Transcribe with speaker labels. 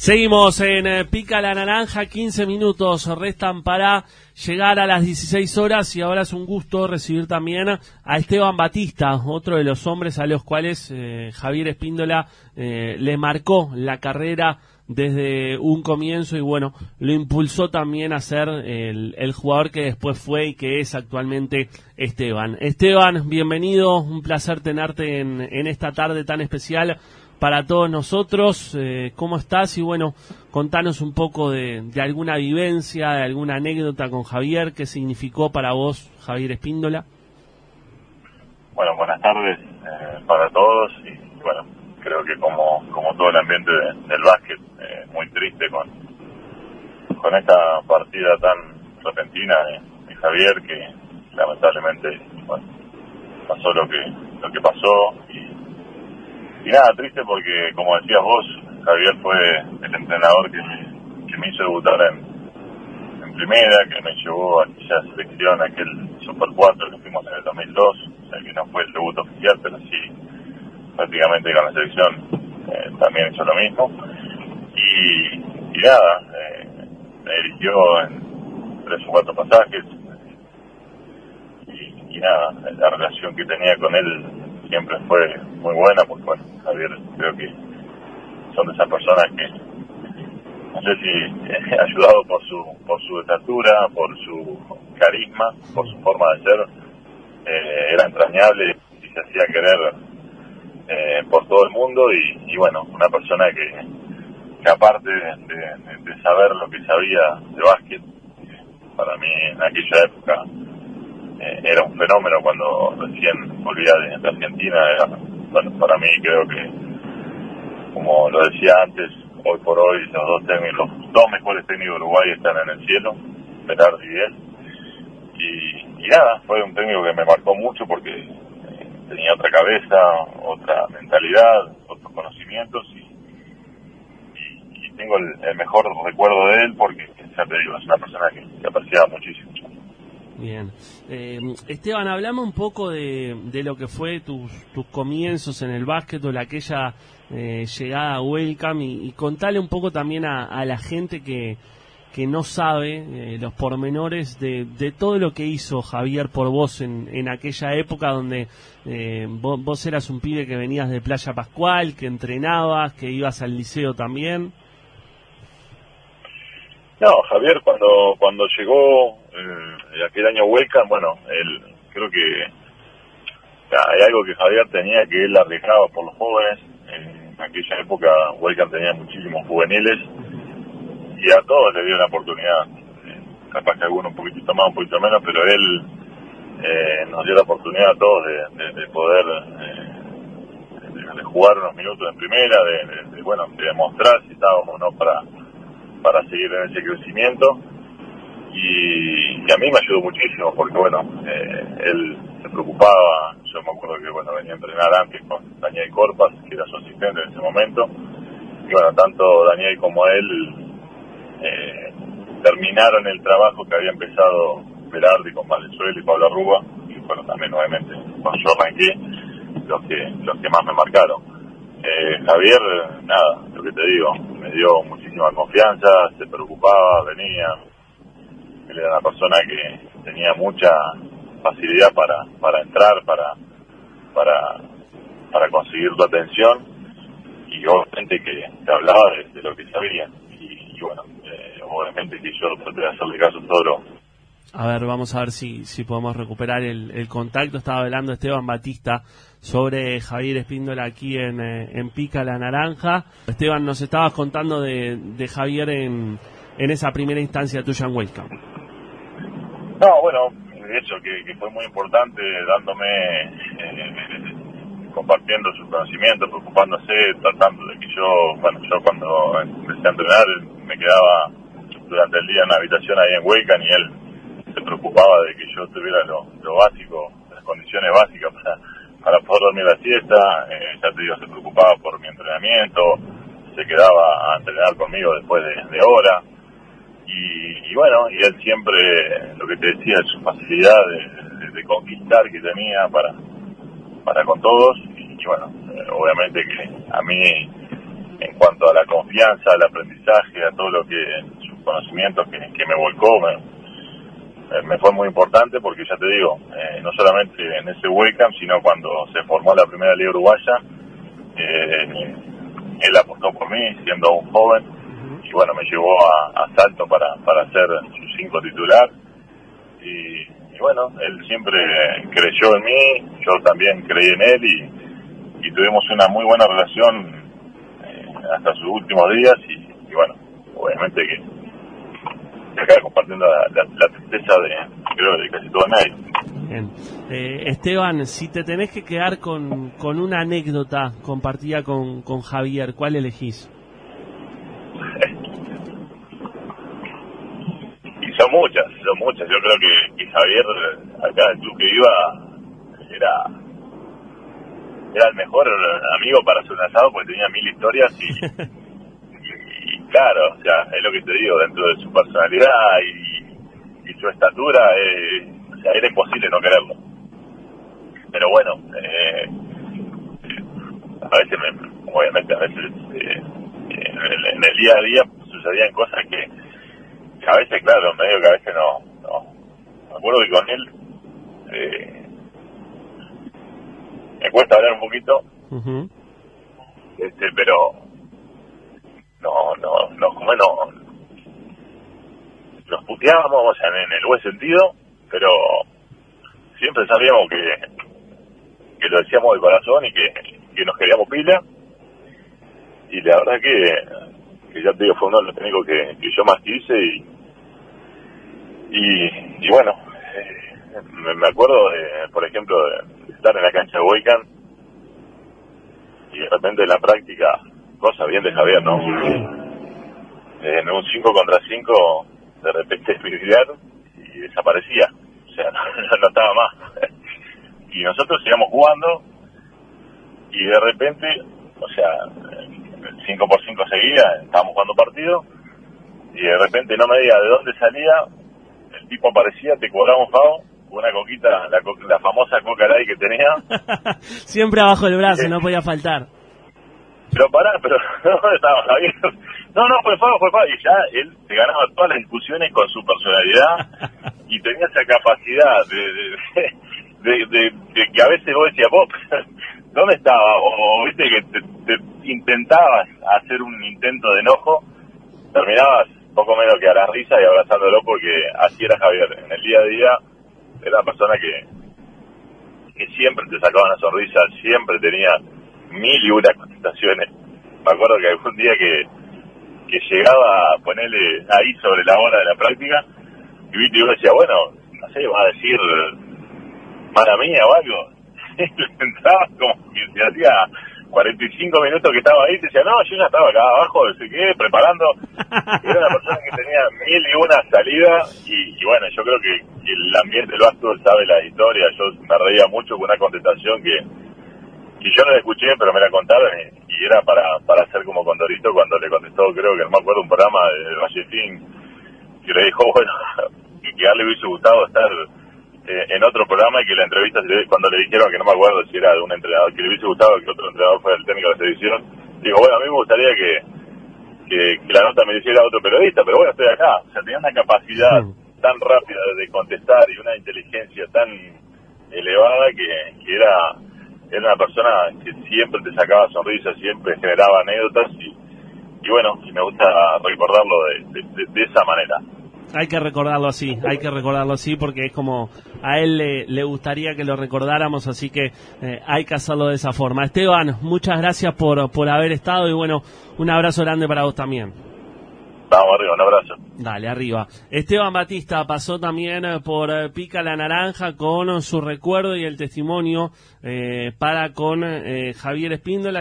Speaker 1: Seguimos en Pica la Naranja, 15 minutos restan para llegar a las 16 horas y ahora es un gusto recibir también a Esteban Batista, otro de los hombres a los cuales Javier Espíndola le marcó la carrera desde un comienzo y bueno, lo impulsó también a ser el jugador que después fue y que es actualmente Esteban. Esteban, bienvenido, un placer tenerte en esta tarde tan especial para todos nosotros. ¿Cómo estás? Y bueno, contanos un poco de alguna vivencia, de alguna anécdota con Javier. ¿Qué significó para vos Javier Espíndola?
Speaker 2: Bueno, buenas tardes para todos y bueno, creo que como todo el ambiente del básquet, muy triste con esta partida tan repentina de Javier, que lamentablemente bueno, pasó lo que pasó y nada, triste porque, como decías vos, Javier fue el entrenador que me hizo debutar en primera, que me llevó a aquella selección, aquel Super 4 que fuimos en el 2002, o sea que no fue el debut oficial, pero sí, prácticamente con la selección también hizo lo mismo. Y nada, me dirigió en 3 o 4 pasajes, y nada, la relación que tenía con él siempre fue muy buena, porque bueno, Javier creo que son de esas personas que, no sé si ayudado por su estatura, por su carisma, por su forma de ser, era entrañable y se hacía querer por todo el mundo y bueno, una persona que aparte de saber lo que sabía de básquet, para mí en aquella época era un fenómeno. Cuando recién volvía de Argentina, bueno, para mí creo que, como lo decía antes, hoy por hoy los dos mejores técnicos de Uruguay están en el cielo, Berardi y él, y nada, fue un técnico que me marcó mucho porque tenía otra cabeza, otra mentalidad, otros conocimientos y tengo el mejor recuerdo de él porque, ya te digo, es una persona que apreciaba muchísimo.
Speaker 1: Bien. Esteban, hablame un poco de lo que fue tus comienzos en el básquetbol, aquella llegada a Welcome y contale un poco también a la gente que no sabe los pormenores de todo lo que hizo Javier por vos en aquella época donde vos eras un pibe que venías de Playa Pascual, que entrenabas, que ibas al liceo también.
Speaker 2: No, Javier cuando llegó aquel año Welcome, bueno, él creo que hay algo que Javier tenía, que él arriesgaba por los jóvenes. En aquella época Welcome tenía muchísimos juveniles y a todos le dio una oportunidad, capaz que algunos un poquitito más, un poquito menos, pero él nos dio la oportunidad a todos de poder de jugar unos minutos en primera, de demostrar si estábamos o no para seguir en ese crecimiento y a mí me ayudó muchísimo porque bueno, él se preocupaba. Yo me acuerdo que bueno, venía a entrenar antes con Daniel Corpas, que era su asistente en ese momento, y bueno, tanto Daniel como él terminaron el trabajo que había empezado Berardi con Valenzuela y Pablo Arruga, y bueno, también obviamente cuando yo arranqué, los que más me marcaron. Javier, nada, lo que te digo, me dio muchísima confianza, se preocupaba, venía. Él era una persona que tenía mucha facilidad para entrar, para conseguir tu atención, y obviamente que te hablaba de lo que sabía. Y bueno, obviamente que yo traté de hacerle caso a todo.
Speaker 1: A ver, vamos a ver si podemos recuperar el contacto. Estaba hablando Esteban Batista sobre Javier Espíndola aquí en Pica la Naranja. Esteban, nos estabas contando de Javier en esa primera instancia tuya en Welcome.
Speaker 2: No, bueno, de hecho que fue muy importante, dándome, compartiendo sus conocimientos, preocupándose, tratando de que yo cuando empecé a entrenar me quedaba durante el día en una habitación ahí en Welcome y él se preocupaba de que yo tuviera lo básico, las condiciones básicas para poder dormir la siesta. Ya te digo, se preocupaba por mi entrenamiento, se quedaba a entrenar conmigo después de hora y bueno, y él siempre, lo que te decía, su facilidad de conquistar que tenía para con todos y bueno, obviamente que a mí en cuanto a la confianza, al aprendizaje, a todo lo que, sus conocimientos que me volcó, me fue muy importante porque ya te digo, no solamente en ese Wacom, sino cuando se formó la primera liga uruguaya, él apostó por mí siendo un joven y bueno, me llevó a Salto para ser su 5 titular y bueno, él siempre creyó en mí, yo también creí en él y tuvimos una muy buena relación hasta sus últimos días y bueno, obviamente que acá compartiendo la tristeza creo de casi todo nadie.
Speaker 1: Bien. Esteban, si te tenés que quedar con una anécdota compartida con Javier, ¿cuál elegís?
Speaker 2: Y son muchas. Yo creo que Javier, acá el club que iba, era el mejor amigo para hacer un asado porque tenía 1000 historias y claro, o sea, es lo que te digo, dentro de su personalidad y su estatura, o sea, era imposible no quererlo. Pero bueno, a veces, obviamente, a veces en el día a día sucedían cosas que a veces, claro, medio que a veces no. Me acuerdo que con él me cuesta hablar un poquito, pero nos puteábamos, o sea, en el buen sentido, pero siempre sabíamos que lo decíamos de corazón y que nos queríamos pila, y la verdad que ya te digo, fue uno de los técnicos que yo más quise y bueno, me acuerdo por ejemplo, de estar en la cancha de Wacom y de repente en la práctica, cosa bien de Javier, ¿no? En un 5 contra 5 de repente desviar y desaparecía, o sea, no estaba más. Y nosotros íbamos jugando y de repente, o sea, 5x5 seguía, estábamos jugando partido y de repente no me diga de dónde salía, el tipo aparecía, te cobraba un FAO, una coquita, la famosa Coca Light que tenía.
Speaker 1: Siempre abajo del brazo, no podía faltar.
Speaker 2: Pero ¿dónde estaba Javier? No, fue FAO, y ya él se ganaba todas las discusiones con su personalidad y tenía esa capacidad de que a veces vos decías, vos, ¿dónde estaba? O viste que te intentabas hacer un intento de enojo, terminabas poco menos que a la risa y abrazándolo porque así era Javier. En el día a día era una persona que siempre te sacaba una sonrisa, siempre tenía 1001 contestaciones. Me acuerdo que algún día que llegaba a ponerle ahí sobre la hora de la práctica y yo decía, bueno, no sé, va a decir mala mía o algo. Entraba como que se hacía 45 minutos que estaba ahí y decía, no, yo ya estaba acá abajo, no sé qué, preparando. Era una persona que tenía 1001 salidas y bueno, yo creo que el ambiente del básquetbol sabe la historia. Yo me reía mucho con una contestación que yo no la escuché, pero me la contaron y era para hacer como Condorito cuando le contestó, creo que no me acuerdo, un programa de Valletín que le dijo, bueno, que a él le hubiese gustado estar en otro programa y que la entrevista, cuando le dijeron, que no me acuerdo si era de un entrenador, que le hubiese gustado que otro entrenador fuera el técnico de la selección, digo, bueno, a mí me gustaría que la nota me hiciera otro periodista, pero bueno, estoy acá. O sea, tenía una capacidad tan rápida de contestar y una inteligencia tan elevada que era una persona que siempre te sacaba sonrisas, siempre generaba anécdotas y bueno, y me gusta recordarlo de esa manera.
Speaker 1: Hay que recordarlo así porque es como a él le gustaría que lo recordáramos, así que hay que hacerlo de esa forma. Esteban, muchas gracias por haber estado y bueno, un abrazo grande para vos también.
Speaker 2: Vamos arriba, un abrazo.
Speaker 1: Dale, arriba. Esteban Batista pasó también por Pica la Naranja con su recuerdo y el testimonio para con Javier Espíndola.